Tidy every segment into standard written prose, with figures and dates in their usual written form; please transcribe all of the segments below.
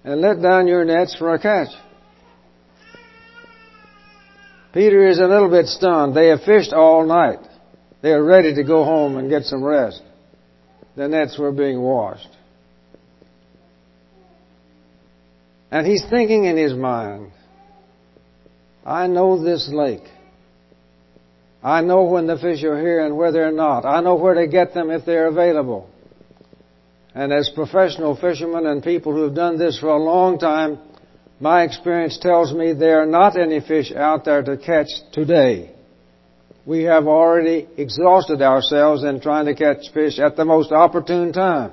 and let down your nets for a catch. Peter is a little bit stunned. They have fished all night. They are ready to go home and get some rest. The nets were being washed. And he's thinking in his mind, I know this lake. I know when the fish are here and where they're not. I know where to get them if they're available. And as professional fishermen and people who have done this for a long time, my experience tells me there are not any fish out there to catch today. We have already exhausted ourselves in trying to catch fish at the most opportune time.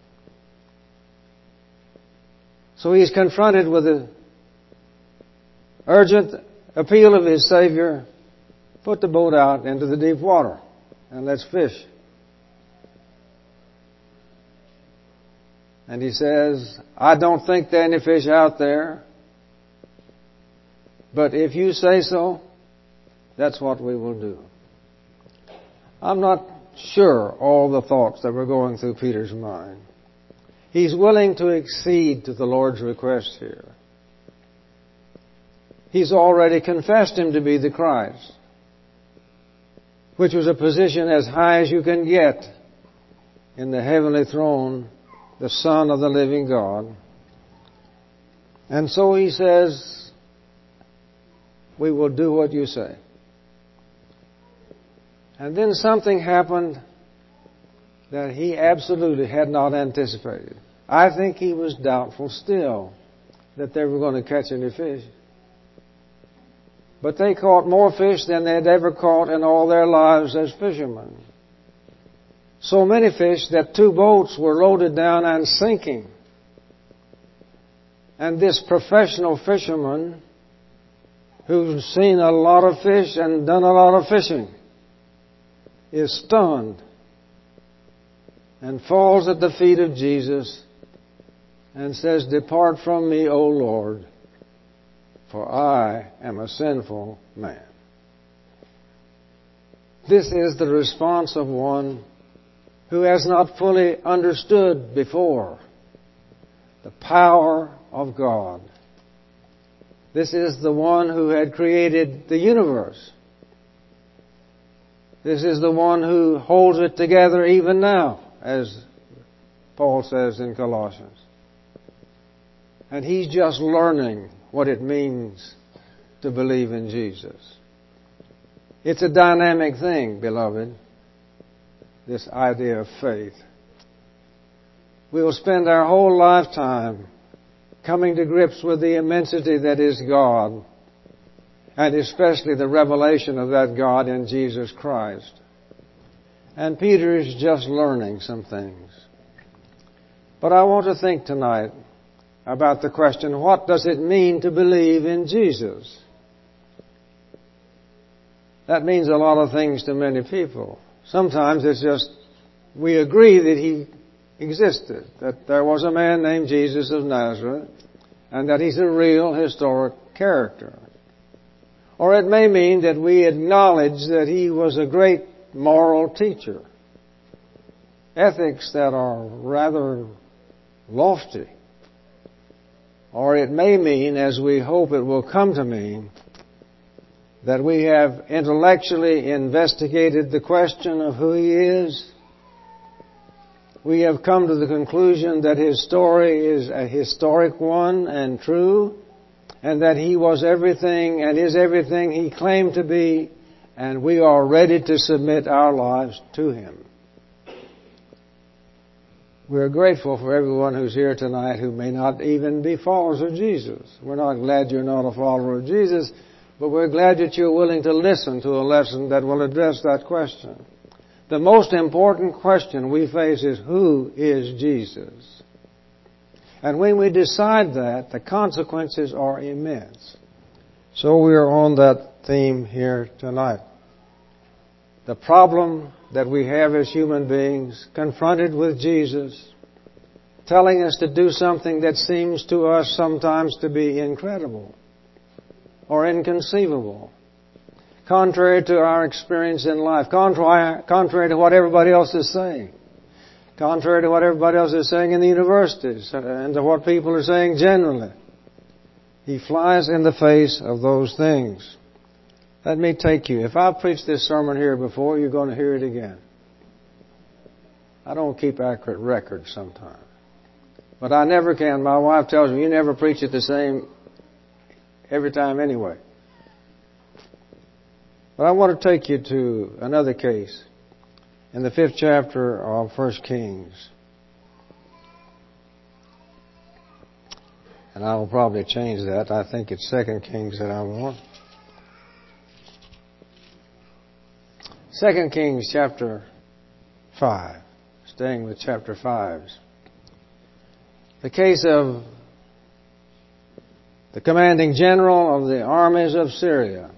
So he's confronted with the urgent appeal of his Savior, put the boat out into the deep water and let's fish. And he says, I don't think there are any fish out there, but if you say so, that's what we will do. I'm not sure all the thoughts that were going through Peter's mind. He's willing to accede to the Lord's request here. He's already confessed Him to be the Christ, which was a position as high as you can get in the heavenly throne, the Son of the living God. And so he says, we will do what you say. And then something happened that he absolutely had not anticipated. I think he was doubtful still that they were going to catch any fish. But they caught more fish than they had ever caught in all their lives as fishermen. So many fish that 2 boats were loaded down and sinking. And this professional fisherman, who's seen a lot of fish and done a lot of fishing, is stunned and falls at the feet of Jesus and says, Depart from me, O Lord, for I am a sinful man. This is the response of one who has not fully understood before the power of God. This is the one who had created the universe. This is the one who holds it together even now, as Paul says in Colossians. And he's just learning what it means to believe in Jesus. It's a dynamic thing, beloved, this idea of faith. We will spend our whole lifetime coming to grips with the immensity that is God, and especially the revelation of that God in Jesus Christ. And Peter is just learning some things. But I want to think tonight about the question, what does it mean to believe in Jesus? That means a lot of things to many people. Sometimes it's just, we agree that He existed, that there was a man named Jesus of Nazareth, and that He's a real historic character. Or it may mean that we acknowledge that He was a great moral teacher. Ethics that are rather lofty. Or it may mean, as we hope it will come to mean, that we have intellectually investigated the question of who He is. We have come to the conclusion that His story is a historic one and true, and that He was everything and is everything He claimed to be, and we are ready to submit our lives to Him. We're grateful for everyone who's here tonight who may not even be followers of Jesus. We're not glad you're not a follower of Jesus, but we're glad that you're willing to listen to a lesson that will address that question. The most important question we face is, who is Jesus? And when we decide that, the consequences are immense. So we are on that theme here tonight. The problem that we have as human beings, confronted with Jesus, telling us to do something that seems to us sometimes to be incredible or inconceivable, contrary to our experience in life, contrary to what everybody else is saying, contrary to what everybody else is saying in the universities and to what people are saying generally. He flies in the face of those things. Let me take you. If I've preached this sermon here before, you're going to hear it again. I don't keep accurate records sometimes. But I never can. My wife tells me, you never preach it the same every time anyway. But I want to take you to another case in the 5th chapter of 1 Kings. And I will probably change that. I think it's 2 Kings that I want. 2 Kings chapter 5. Staying with chapter 5s. The case of the commanding general of the armies of Syria.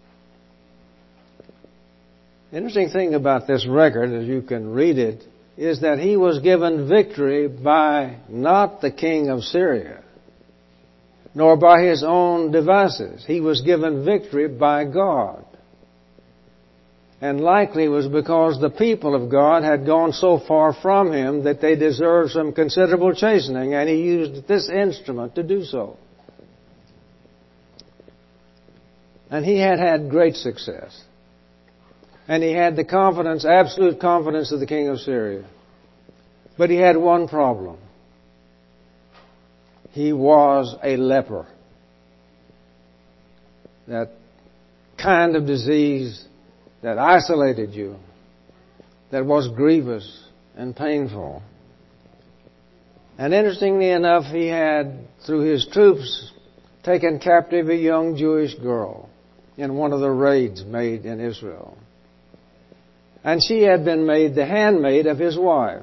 The interesting thing about this record, as you can read it, is that he was given victory by not the king of Syria, nor by his own devices. He was given victory by God. And likely was because the people of God had gone so far from him that they deserved some considerable chastening, and he used this instrument to do so. And he had had great success. And he had the confidence, absolute confidence of the king of Syria. But he had one problem. He was a leper. That kind of disease that isolated you, that was grievous and painful. And interestingly enough, he had, through his troops, taken captive a young Jewish girl in one of the raids made in Israel. And she had been made the handmaid of his wife.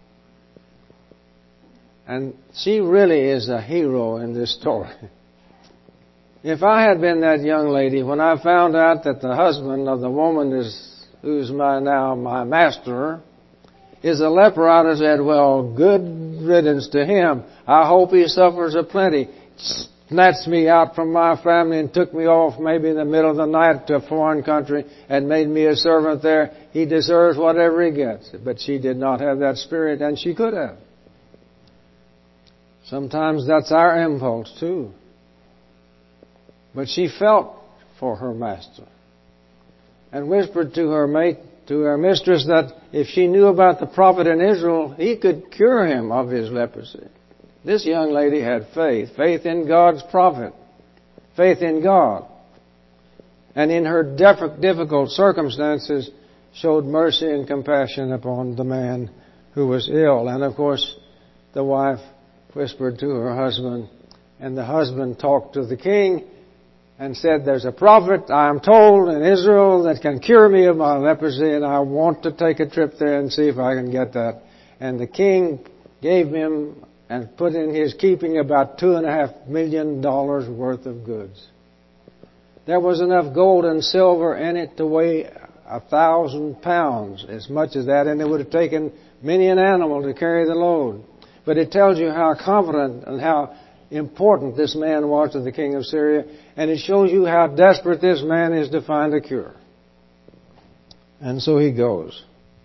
And she really is a hero in this story. If I had been that young lady, when I found out that the husband of the woman who's now my master is a leper, I'd have said, well, good riddance to him. I hope he suffers a plenty. Snatched me out from my family and took me off maybe in the middle of the night to a foreign country and made me a servant there. He deserves whatever he gets. But she did not have that spirit, and she could have. Sometimes that's our impulse too. But she felt for her master and whispered to her mate, to her mistress, that if she knew about the prophet in Israel, he could cure him of his leprosy. This young lady had faith in God's prophet, faith in God. And in her difficult circumstances, showed mercy and compassion upon the man who was ill. And of course, the wife whispered to her husband, and the husband talked to the king and said, there's a prophet, I am told, in Israel that can cure me of my leprosy, and I want to take a trip there and see if I can get that. And the king gave him and put in his keeping about $2.5 million worth of goods. There was enough gold and silver in it to weigh 1,000 pounds, as much as that, and it would have taken many an animal to carry the load. But it tells you how confident and how important this man was to the king of Syria, and it shows you how desperate this man is to find a cure. And so he goes,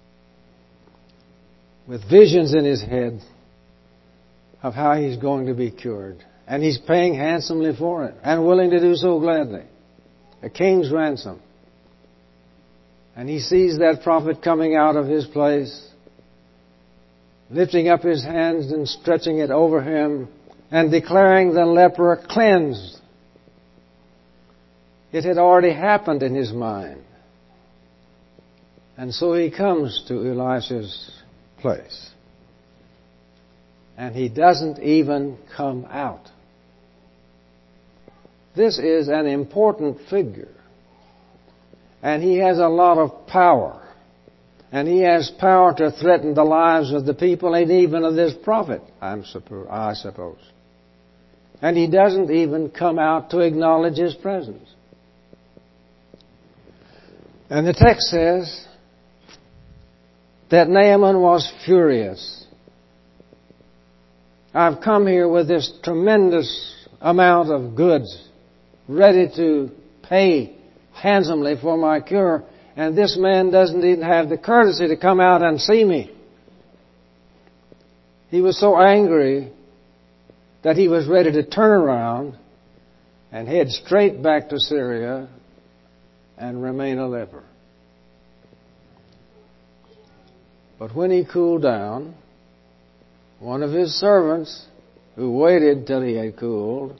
with visions in his head of how he's going to be cured. And he's paying handsomely for it, and willing to do so gladly. A king's ransom. And he sees that prophet coming out of his place, lifting up his hands and stretching it over him, and declaring the leper cleansed. It had already happened in his mind. And so he comes to Elisha's place. And he doesn't even come out. This is an important figure. And he has a lot of power. And he has power to threaten the lives of the people and even of this prophet, I suppose. And he doesn't even come out to acknowledge his presence. And the text says that Naaman was furious. I've come here with this tremendous amount of goods, ready to pay handsomely for my cure, and this man doesn't even have the courtesy to come out and see me. He was so angry that he was ready to turn around and head straight back to Syria and remain a leper. But when he cooled down, one of his servants, who waited till he had cooled,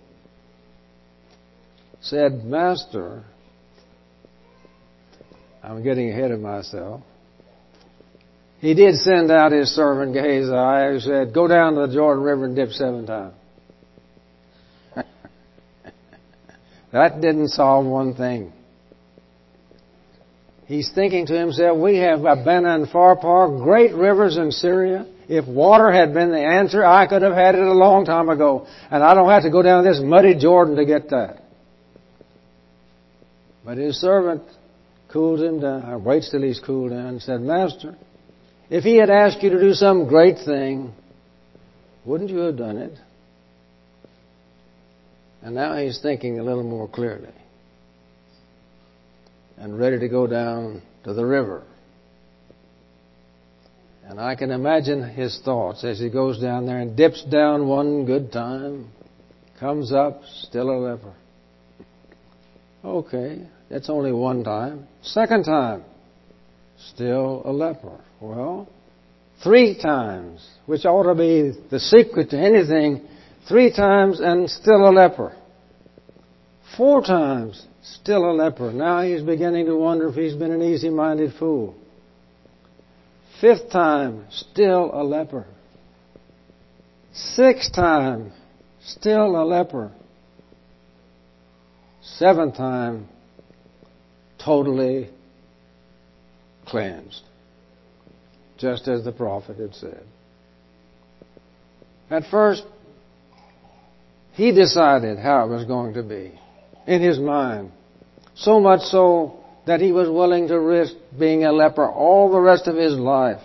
said, "Master," I'm getting ahead of myself. He did send out his servant Gehazi, who said, "Go down to the Jordan River and dip 7 times." That didn't solve one thing. He's thinking to himself, we have Abana and Pharpar, great rivers in Syria. If water had been the answer, I could have had it a long time ago. And I don't have to go down this muddy Jordan to get that. But his servant cooled him down, waits till he's cooled down, and said, "Master, if he had asked you to do some great thing, wouldn't you have done it?" And now he's thinking a little more clearly and ready to go down to the river. And I can imagine his thoughts as he goes down there and dips down one good time, comes up, still a leper. Okay, that's only one time. Second time, still a leper. Well, 3 times, which ought to be the secret to anything, 3 times and still a leper. 4 times, still a leper. Now he's beginning to wonder if he's been an easy-minded fool. 5th time, still a leper. 6th time, still a leper. 7th time, totally cleansed, just as the prophet had said. At first, he decided how it was going to be in his mind, so much so that he was willing to risk being a leper all the rest of his life.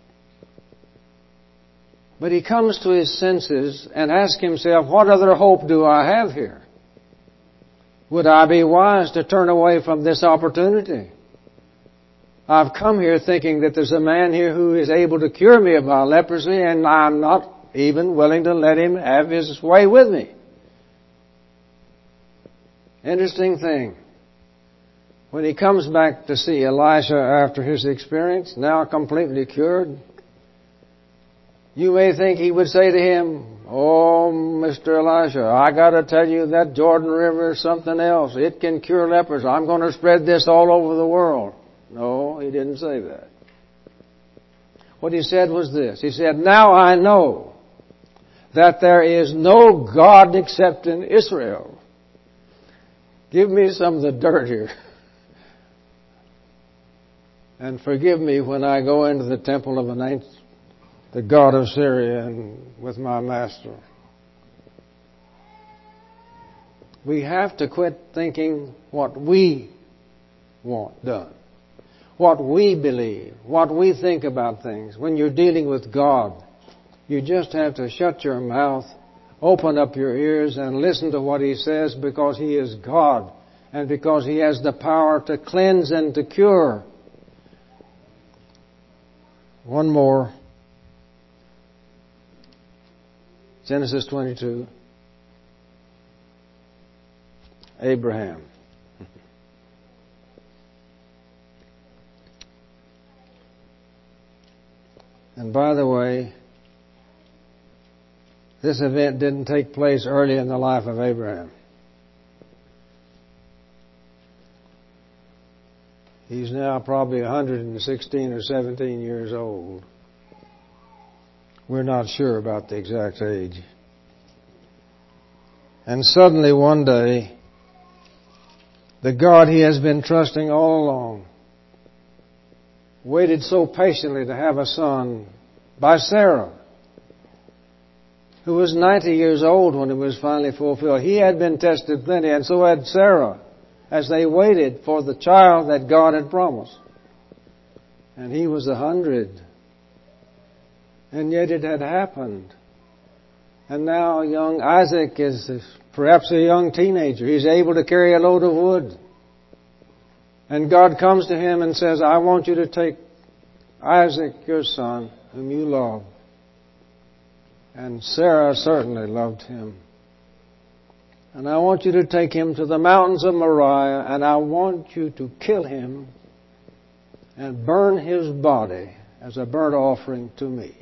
But he comes to his senses and asks himself, what other hope do I have here? Would I be wise to turn away from this opportunity? I've come here thinking that there's a man here who is able to cure me of my leprosy, and I'm not even willing to let him have his way with me. Interesting thing. When he comes back to see Elisha after his experience, now completely cured, you may think he would say to him, "Oh, Mr. Elisha, I got to tell you that Jordan River is something else. It can cure lepers. I'm going to spread this all over the world." No, he didn't say that. What he said was this. He said, "Now I know that there is no God except in Israel. Give me some of the dirt here. And forgive me when I go into the temple of the God of Syria and with my master." We have to quit thinking what we want done, what we believe, what we think about things. When you're dealing with God, you just have to shut your mouth, open up your ears, and listen to what He says, because He is God and because He has the power to cleanse and to cure. One more. Genesis 22. Abraham. And by the way, this event didn't take place early in the life of Abraham. He's now probably 116 or 17 years old. We're not sure about the exact age. And suddenly one day, the God he has been trusting all along waited so patiently to have a son by Sarah, who was 90 years old when it was finally fulfilled. He had been tested plenty, and so had Sarah, as they waited for the child that God had promised. And he was 100. And yet it had happened. And now young Isaac is perhaps a young teenager. He's able to carry a load of wood. And God comes to him and says, "I want you to take Isaac, your son, whom you love, And Sarah certainly loved him. And I want you to take him to the mountains of Moriah, and I want you to kill him and burn his body as a burnt offering to me.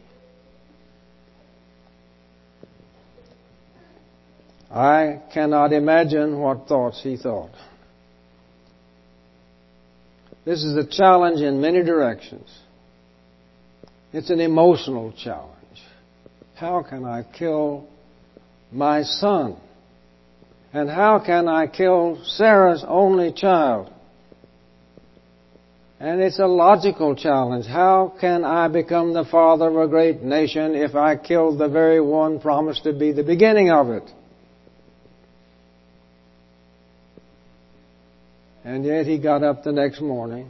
I cannot imagine what thoughts he thought. This is a challenge in many directions. It's an emotional challenge. How can I kill my son? And how can I kill Sarah's only child? And it's a logical challenge. How can I become the father of a great nation if I kill the very one promised to be the beginning of it? And yet he got up the next morning,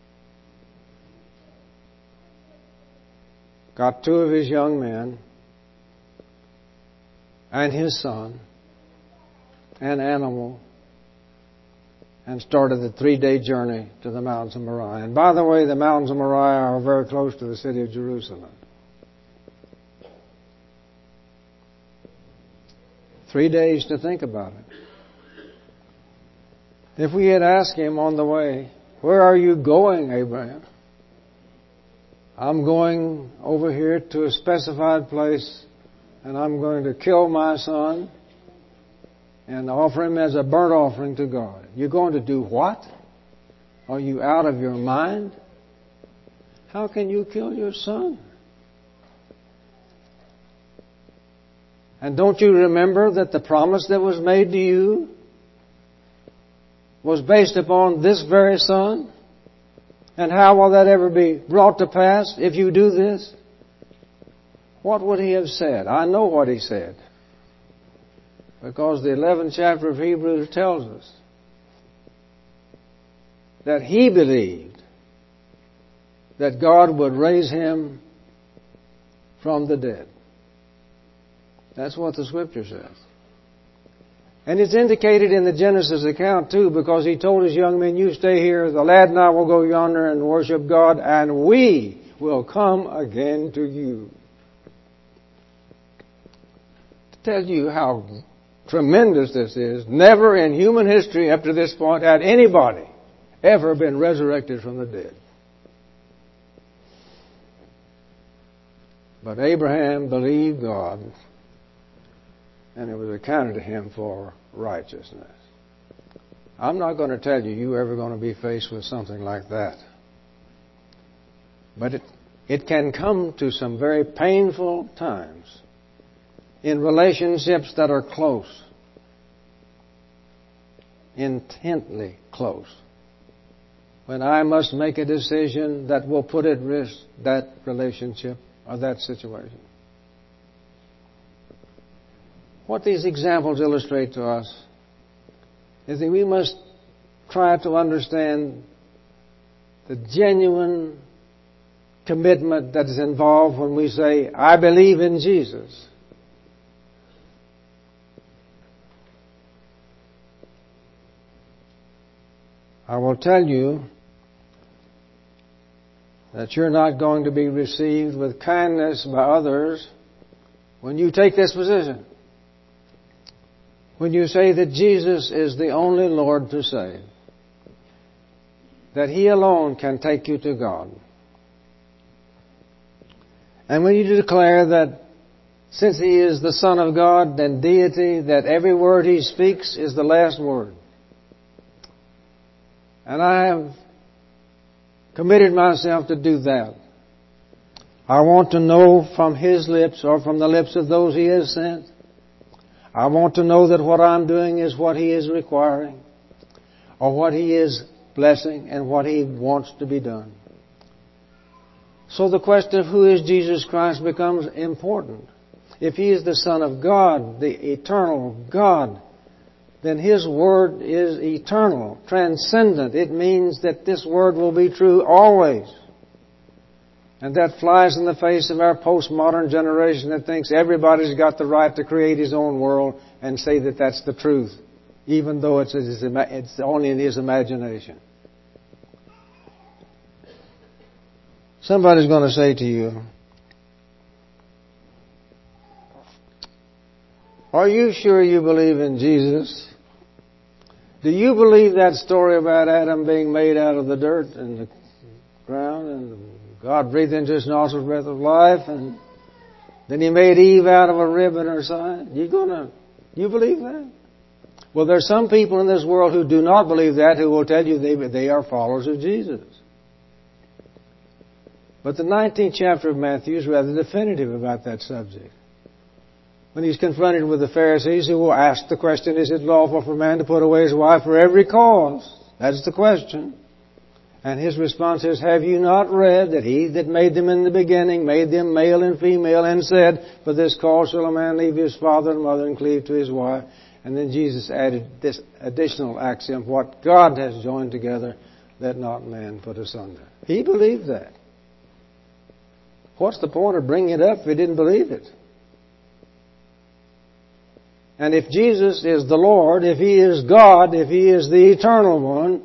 got 2 of his young men, and his son, an animal, and started the 3-day journey to the mountains of Moriah. And by the way, the mountains of Moriah are very close to the city of Jerusalem. 3 days to think about it. If we had asked him on the way, "Where are you going, Abraham?" "I'm going over here to a specified place, and I'm going to kill my son and offer him as a burnt offering to God." "You're going to do what? Are you out of your mind? How can you kill your son?" And don't you remember that the promise that was made to you was based upon this very son? And how will that ever be brought to pass if you do this? What would he have said? I know what he said, because the 11th chapter of Hebrews tells us that he believed that God would raise him from the dead. That's what the Scripture says. And it's indicated in the Genesis account too, because he told his young men, "You stay here, the lad and I will go yonder and worship God, and we will come again to you." To tell you how tremendous this is, never in human history up to this point had anybody ever been resurrected from the dead. But Abraham believed God, and it was accounted to him for righteousness. I'm not going to tell you you're ever going to be faced with something like that. But it can come to some very painful times in relationships that are close, intently close, when I must make a decision that will put at risk that relationship or that situation. What these examples illustrate to us is that we must try to understand the genuine commitment that is involved when we say, "I believe in Jesus." I will tell you that you're not going to be received with kindness by others when you take this position. When you say that Jesus is the only Lord to save, that He alone can take you to God. And when you declare that since He is the Son of God and deity, that every word He speaks is the last word. And I have committed myself to do that. I want to know from His lips or from the lips of those He has sent. I want to know that what I'm doing is what He is requiring, or what He is blessing, and what He wants to be done. So the question of who is Jesus Christ becomes important. If He is the Son of God, the eternal God, then His Word is eternal, transcendent. It means that this Word will be true always. And that flies in the face of our postmodern generation that thinks everybody's got the right to create his own world and say that that's the truth, even though it's only in his imagination. Somebody's going to say to you, Are you sure you believe in Jesus? Do you believe that story about Adam being made out of the dirt and the ground and God breathed into his nostrils breath of life and then He made Eve out of a rib in her side? You believe that? Well, there's some people in this world who do not believe that, who will tell you they are followers of Jesus. But the 19th chapter of Matthew is rather definitive about that subject. When He's confronted with the Pharisees who will ask the question, is it lawful for a man to put away his wife for every cause? That's the question. And His response is, have you not read that He that made them in the beginning made them male and female, and said, for this cause shall a man leave his father and mother and cleave to his wife? And then Jesus added this additional axiom, what God has joined together, let not man put asunder. He believed that. What's the point of bringing it up if He didn't believe it? And if Jesus is the Lord, if He is God, if He is the Eternal One,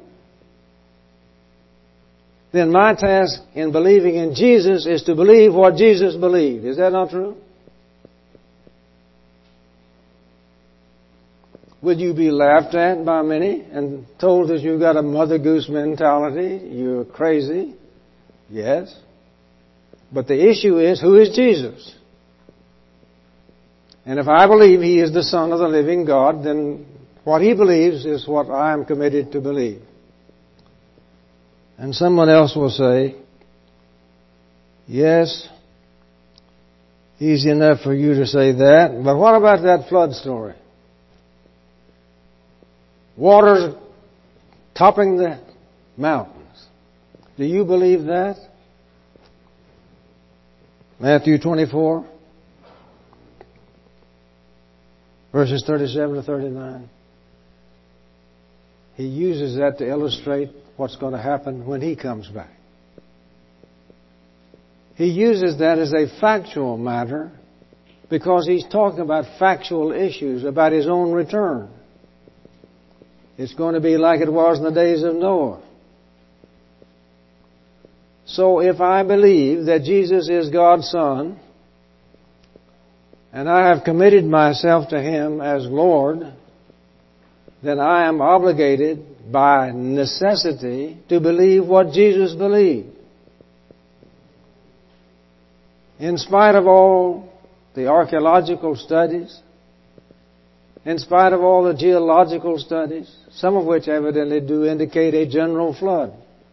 then my task in believing in Jesus is to believe what Jesus believed. Is that not true? Would you be laughed at by many and told that you've got a Mother Goose mentality? You're crazy? Yes. But the issue is, who is Jesus? And if I believe He is the Son of the living God, then what He believes is what I am committed to believe. And someone else will say, yes, easy enough for you to say that, but what about that flood story? Waters topping the mountains. Do you believe that? Matthew 24, verses 37 to 39. He uses that to illustrate what's going to happen when He comes back. He uses that as a factual matter because He's talking about factual issues about His own return. It's going to be like it was in the days of Noah. So if I believe that Jesus is God's Son, and I have committed myself to Him as Lord, then I am obligated by necessity to believe what Jesus believed. In spite of all the archaeological studies, in spite of all the geological studies, some of which evidently do indicate a general flood.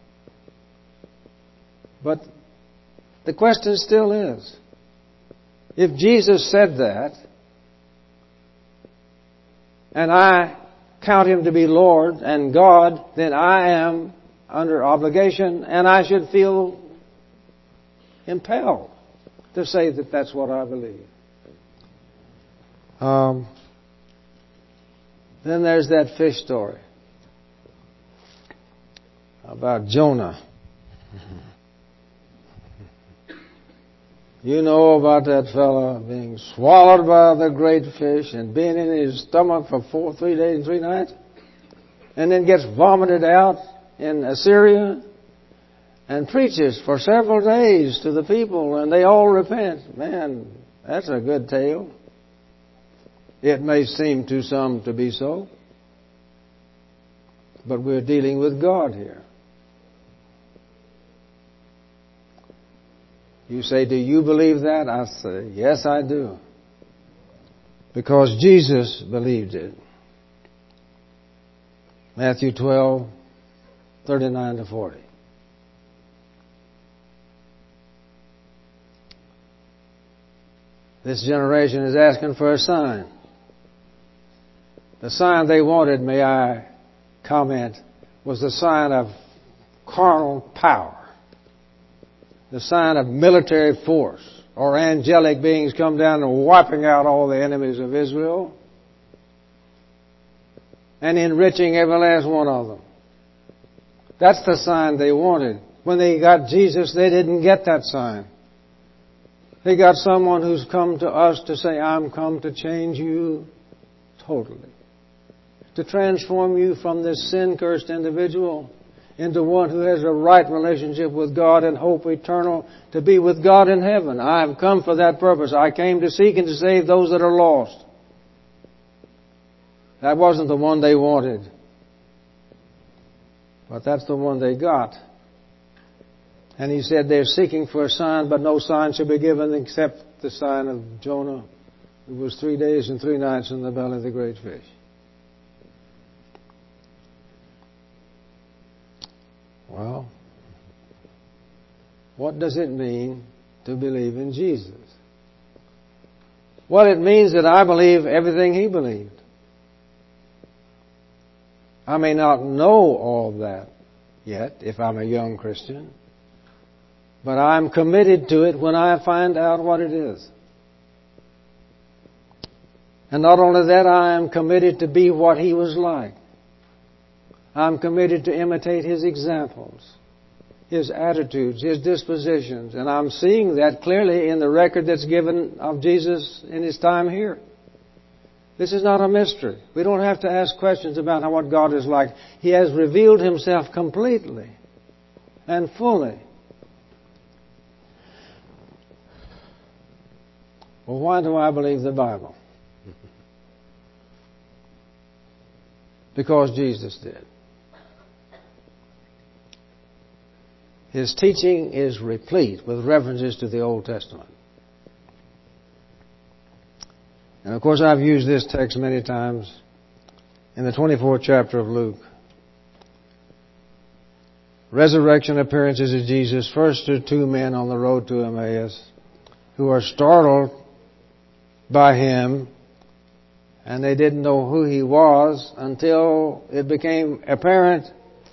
But the question still is, if Jesus said that, and I count Him to be Lord and God, then I am under obligation and I should feel impelled to say that that's what I believe. Then there's that fish story about Jonah. You know about that fellow being swallowed by the great fish and being in his stomach for 3 days and 3 nights, and then gets vomited out in Assyria and preaches for several days to the people, and they all repent. Man, that's a good tale. It may seem to some to be so, but we're dealing with God here. You say, do you believe that? I say, yes, I do. Because Jesus believed it. Matthew 12, 39 to 40. This generation is asking for a sign. The sign they wanted, may I comment, was the sign of carnal power. The sign of military force, or angelic beings come down and wiping out all the enemies of Israel and enriching every last one of them. That's the sign they wanted. When they got Jesus, they didn't get that sign. They got someone who's come to us to say, I'm come to change you totally. To transform you from this sin-cursed individual into one who has a right relationship with God and hope eternal to be with God in heaven. I have come for that purpose. I came to seek and to save those that are lost. That wasn't the one they wanted. But that's the one they got. And He said they're seeking for a sign, but no sign shall be given except the sign of Jonah, who was 3 days and 3 nights in the belly of the great fish. Well, what does it mean to believe in Jesus? Well, it means that I believe everything He believed. I may not know all that yet, if I'm a young Christian, but I'm committed to it when I find out what it is. And not only that, I am committed to be what He was like. I'm committed to imitate His examples, His attitudes, His dispositions. And I'm seeing that clearly in the record that's given of Jesus in His time here. This is not a mystery. We don't have to ask questions about what God is like. He has revealed Himself completely and fully. Well, why do I believe the Bible? Because Jesus did. His teaching is replete with references to the Old Testament. And of course, I've used this text many times in the 24th chapter of Luke. Resurrection appearances of Jesus, first to 2 men on the road to Emmaus who are startled by Him, and they didn't know who He was until it became apparent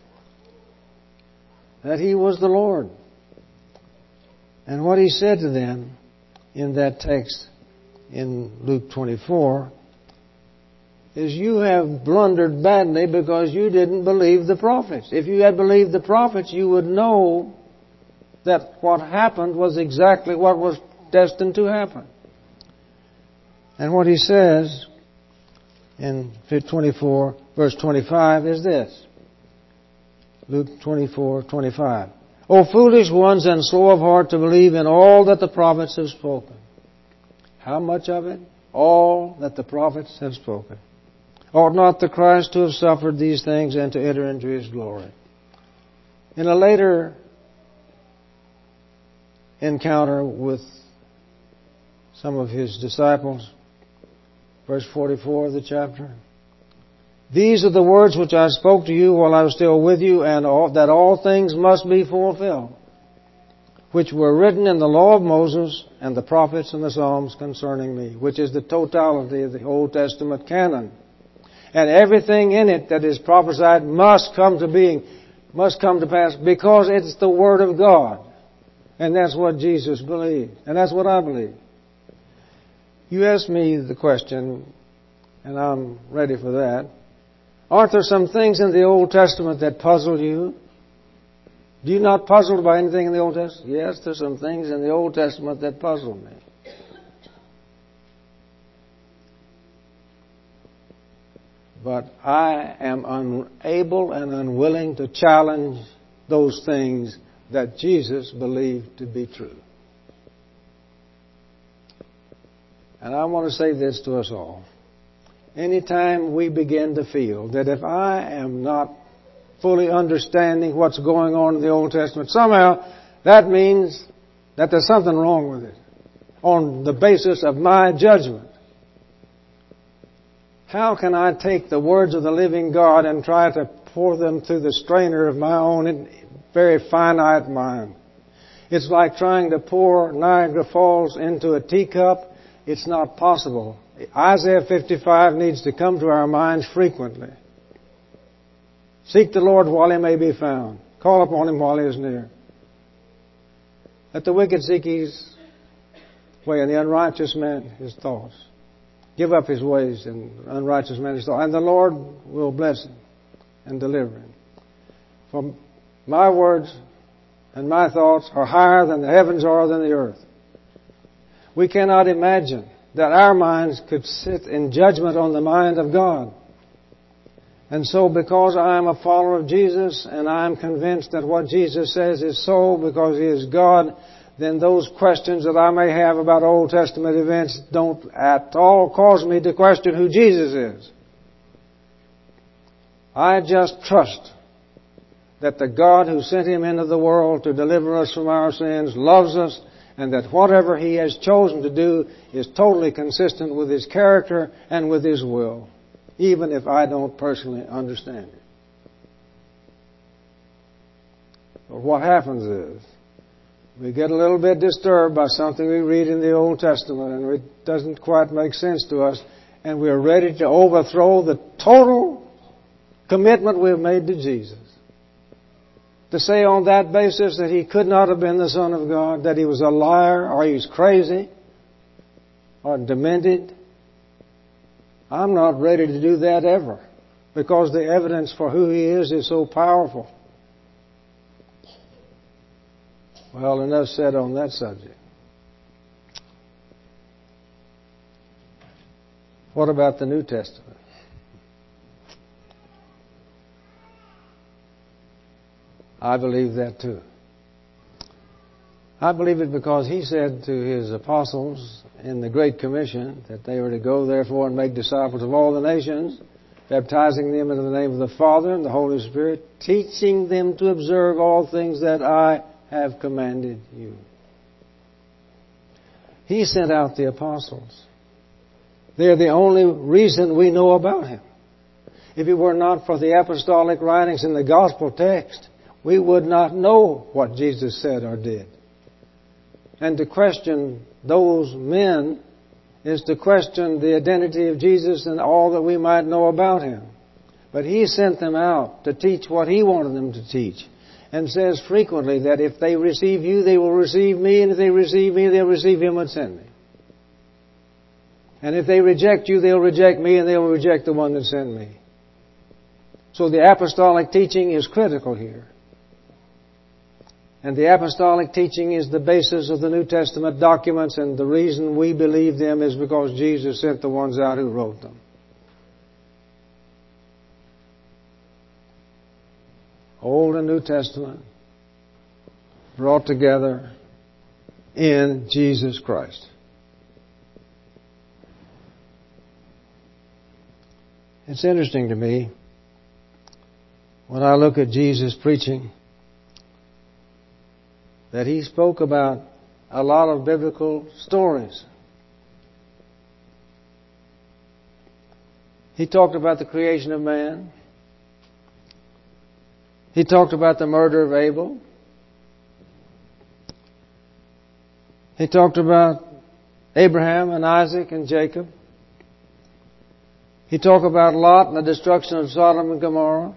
that He was the Lord. And what He said to them in that text in Luke 24 is, you have blundered badly because you didn't believe the prophets. If you had believed the prophets, you would know that what happened was exactly what was destined to happen. And what He says in 24, verse 25 is this. Luke 24:25. O foolish ones and slow of heart to believe in all that the prophets have spoken. How much of it? All that the prophets have spoken. Ought not the Christ to have suffered these things and to enter into His glory? In a later encounter with some of His disciples, verse 44 of the chapter, these are the words which I spoke to you while I was still with you, and that all things must be fulfilled, which were written in the law of Moses and the prophets and the Psalms concerning me, which is the totality of the Old Testament canon. And everything in it that is prophesied must come to being, must come to pass, because it's the Word of God. And that's what Jesus believed. And that's what I believe. You asked me the question, and I'm ready for that. Aren't there some things in the Old Testament that puzzle you? Do you not puzzled by anything in the Old Testament? Yes, there's some things in the Old Testament that puzzle me. But I am unable and unwilling to challenge those things that Jesus believed to be true. And I want to say this to us all. Anytime we begin to feel that if I am not fully understanding what's going on in the Old Testament, somehow that means that there's something wrong with it on the basis of my judgment. How can I take the words of the living God and try to pour them through the strainer of my own very finite mind? It's like trying to pour Niagara Falls into a teacup. It's not possible. Isaiah 55 needs to come to our minds frequently. Seek the Lord while He may be found. Call upon Him while He is near. Let the wicked seek his way, and the unrighteous man his thoughts. Give up his ways, and unrighteous man his thoughts. And the Lord will bless him and deliver him. For my words and my thoughts are higher than the heavens are than the earth. We cannot imagine that our minds could sit in judgment on the mind of God. And so because I am a follower of Jesus and I am convinced that what Jesus says is so because He is God, then those questions that I may have about Old Testament events don't at all cause me to question who Jesus is. I just trust that the God who sent Him into the world to deliver us from our sins loves us, and that whatever He has chosen to do is totally consistent with His character and with His will, even if I don't personally understand it. But what happens is, we get a little bit disturbed by something we read in the Old Testament, and it doesn't quite make sense to us, and we're ready to overthrow the total commitment we've made to Jesus. To say on that basis that He could not have been the Son of God, that He was a liar, or He's crazy, or demented. I'm not ready to do that ever, because the evidence for who He is so powerful. Well, enough said on that subject. What about the New Testament? I believe that too. I believe it because He said to His apostles in the Great Commission that they were to go therefore and make disciples of all the nations, baptizing them in the name of the Father and the Holy Spirit, teaching them to observe all things that I have commanded you. He sent out the apostles. They're the only reason we know about Him. If it were not for the apostolic writings in the gospel text, we would not know what Jesus said or did. And to question those men is to question the identity of Jesus and all that we might know about Him. But He sent them out to teach what He wanted them to teach, and says frequently that if they receive you, they will receive me, and if they receive me, they'll receive Him who sent me. And if they reject you, they'll reject me, and they'll reject the one that sent me. So the apostolic teaching is critical here. And the apostolic teaching is the basis of the New Testament documents, and the reason we believe them is because Jesus sent the ones out who wrote them. Old and New Testament brought together in Jesus Christ. It's interesting to me when I look at Jesus preaching that He spoke about a lot of biblical stories. He talked about the creation of man. He talked about the murder of Abel. He talked about Abraham and Isaac and Jacob. He talked about Lot and the destruction of Sodom and Gomorrah.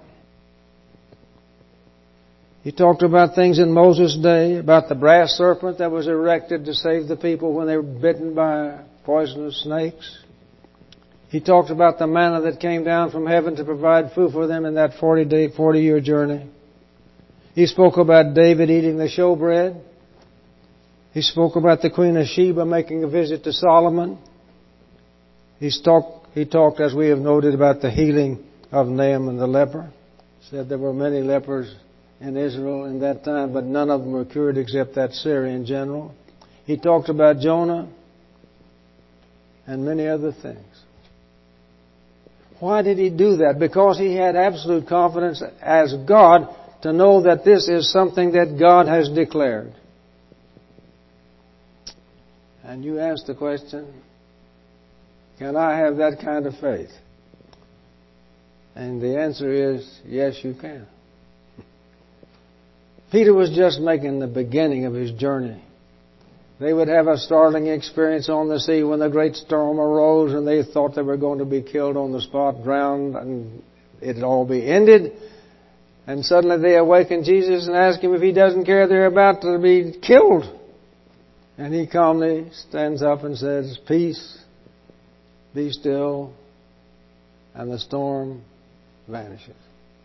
He talked about things in Moses' day, about the brass serpent that was erected to save the people when they were bitten by poisonous snakes. He talked about the manna that came down from heaven to provide food for them in that 40-year journey. He spoke about David eating the showbread. He spoke about the Queen of Sheba making a visit to Solomon. He talked, as we have noted, about the healing of Naaman the leper. He said there were many lepers in Israel in that time, but none of them were cured except that Syrian general. He talked about Jonah and many other things. Why did He do that? Because He had absolute confidence as God to know that this is something that God has declared. And you ask the question, can I have that kind of faith? And the answer is, yes, you can. Peter was just making the beginning of his journey. They would have a startling experience on the sea when the great storm arose, and they thought they were going to be killed on the spot, drowned, and it'd all be ended. And suddenly they awaken Jesus and ask Him if He doesn't care they're about to be killed. And He calmly stands up and says, "Peace, be still," and the storm vanishes.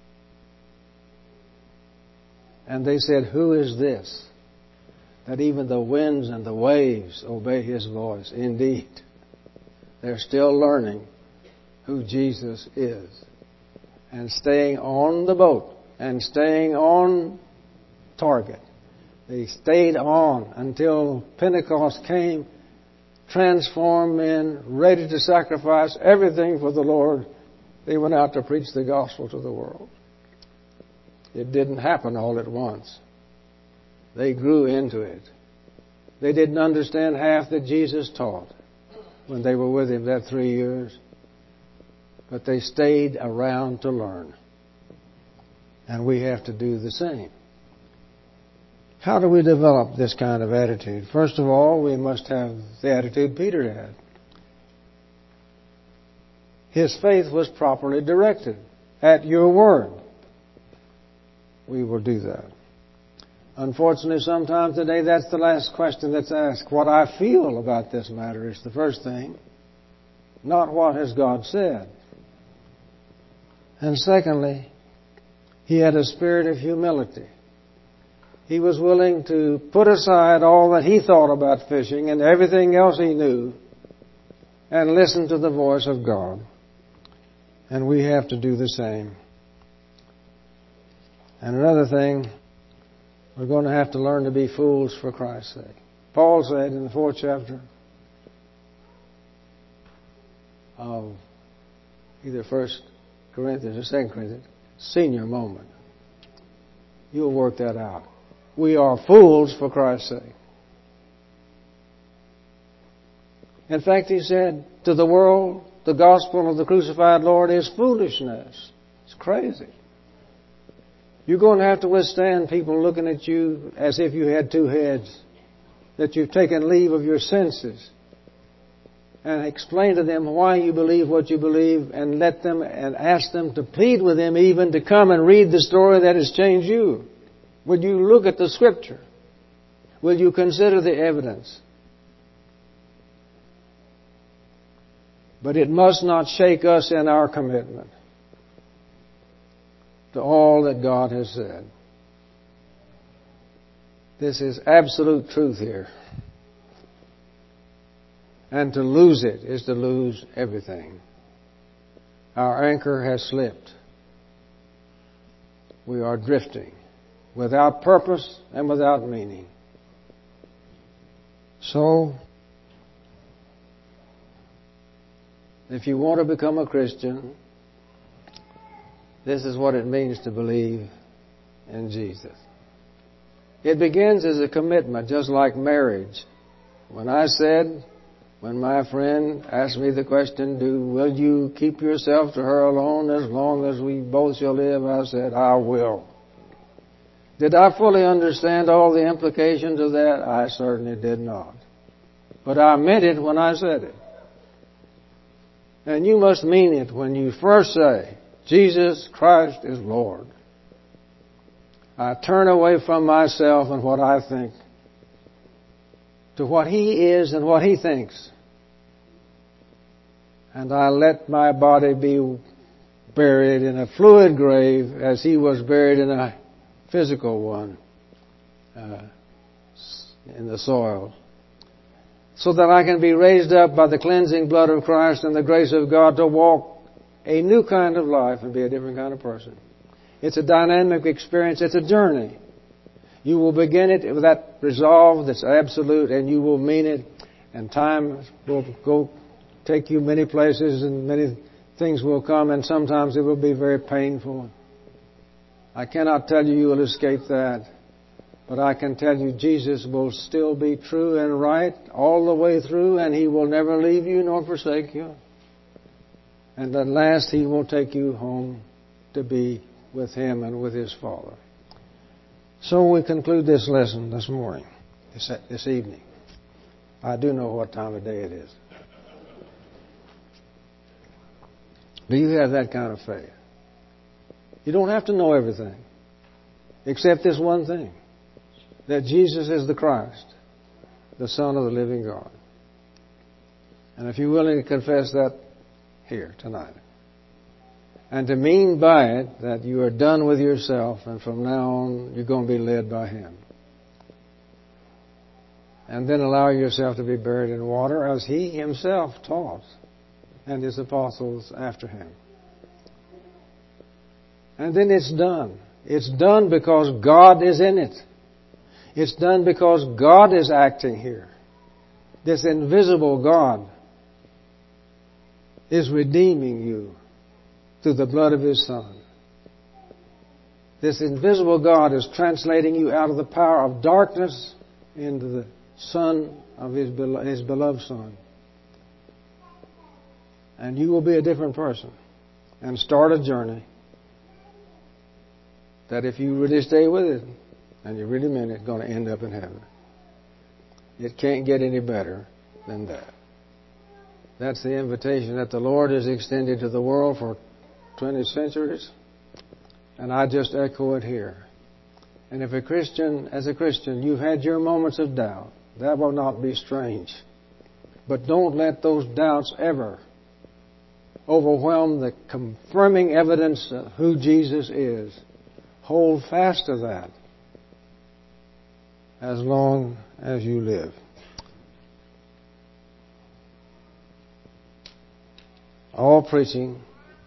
And they said, "Who is this, that even the winds and the waves obey His voice?" Indeed, they're still learning who Jesus is. And staying on the boat and staying on target. They stayed on until Pentecost came, transformed men, ready to sacrifice everything for the Lord They went out to preach the gospel to the world. It didn't happen all at once. They grew into it. They didn't understand half that Jesus taught when they were with Him that 3 years. But they stayed around to learn. And we have to do the same. How do we develop this kind of attitude? First of all, we must have the attitude Peter had. His faith was properly directed. At your word, we will do that. Unfortunately, sometimes today that's the last question that's asked. What I feel about this matter is the first thing, not what has God said. And secondly, he had a spirit of humility. He was willing to put aside all that he thought about fishing and everything else he knew and listen to the voice of God. And we have to do the same. And another thing, we're going to have to learn to be fools for Christ's sake. Paul said in the 4th chapter of either 1 Corinthians or 2 Corinthians, senior moment. You'll work that out. We are fools for Christ's sake. In fact, he said, to the world, the gospel of the crucified Lord is foolishness. It's crazy. You're going to have to withstand people looking at you as if you had two heads, that you've taken leave of your senses, and explain to them why you believe what you believe, and let them and ask them to plead with them even to come and read the story that has changed you. Will you look at the Scripture? Will you consider the evidence? But it must not shake us in our commitment to all that God has said. This is absolute truth here. And to lose it is to lose everything. Our anchor has slipped. We are drifting without purpose and without meaning. So, if you want to become a Christian, this is what it means to believe in Jesus. It begins as a commitment, just like marriage. When my friend asked me the question, will you keep yourself to her alone as long as we both shall live? I said, I will. Did I fully understand all the implications of that? I certainly did not. But I meant it when I said it. And you must mean it when you first say, Jesus Christ is Lord. I turn away from myself and what I think to what He is and what He thinks. And I let my body be buried in a fluid grave as He was buried in a physical one in the soil, so that I can be raised up by the cleansing blood of Christ and the grace of God to walk a new kind of life and be a different kind of person. It's a dynamic experience. It's a journey. You will begin it with that resolve that's absolute, and you will mean it, and time will go take you many places, and many things will come, and sometimes it will be very painful. I cannot tell you will escape that, but I can tell you Jesus will still be true and right all the way through, and He will never leave you nor forsake you. And at last He will take you home to be with Him and with His Father. So we conclude this lesson this morning, this evening. I do know what time of day it is. Do you have that kind of faith? You don't have to know everything, except this one thing, that Jesus is the Christ, the Son of the living God. And if you're willing to confess that here tonight, and to mean by it that you are done with yourself and from now on you're going to be led by Him. And then allow yourself to be buried in water as He Himself taught and His apostles after Him. And then it's done. It's done because God is in it. It's done because God is acting here. This invisible God is redeeming you through the blood of His Son. This invisible God is translating you out of the power of darkness into the Son of His beloved Son. And you will be a different person and start a journey that if you really stay with it and you really mean it, going to end up in heaven. It can't get any better than that. That's the invitation that the Lord has extended to the world for 20 centuries. And I just echo it here. And if as a Christian, you've had your moments of doubt, that will not be strange. But don't let those doubts ever overwhelm the confirming evidence of who Jesus is. Hold fast to that as long as you live. All preaching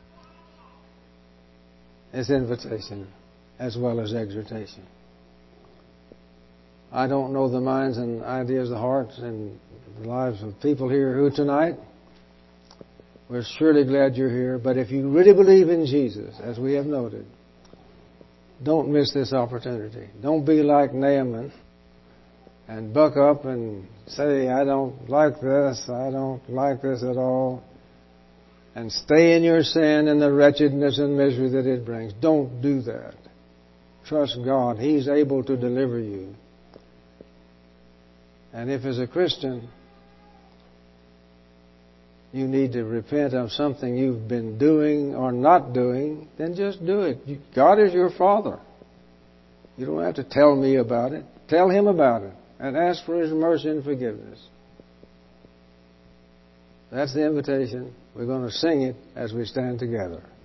is invitation as well as exhortation. I don't know the minds and ideas, the hearts and the lives of people here who tonight, we're surely glad you're here, but if you really believe in Jesus, as we have noted, don't miss this opportunity. Don't be like Naaman and buck up and say, I don't like this at all. And stay in your sin and the wretchedness and misery that it brings. Don't do that. Trust God. He's able to deliver you. And if as a Christian you need to repent of something you've been doing or not doing, then just do it. God is your Father. You don't have to tell me about it. Tell Him about it and ask for His mercy and forgiveness. That's the invitation. We're going to sing it as we stand together.